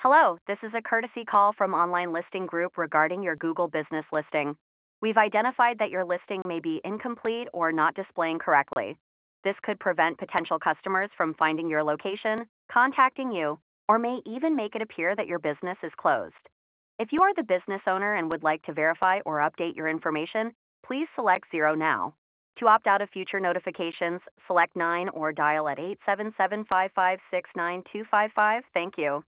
Hello, this is a courtesy call from Online Listing Group regarding your Google business listing. We've identified that your listing may be incomplete or not displaying correctly. This could prevent potential customers from finding your location, contacting you, or may even make it appear that your business is closed. If you are the business owner and would like to verify or update your information, please select 0 now. To opt out of future notifications, select 9 or dial at 877 556 9255. Thank you.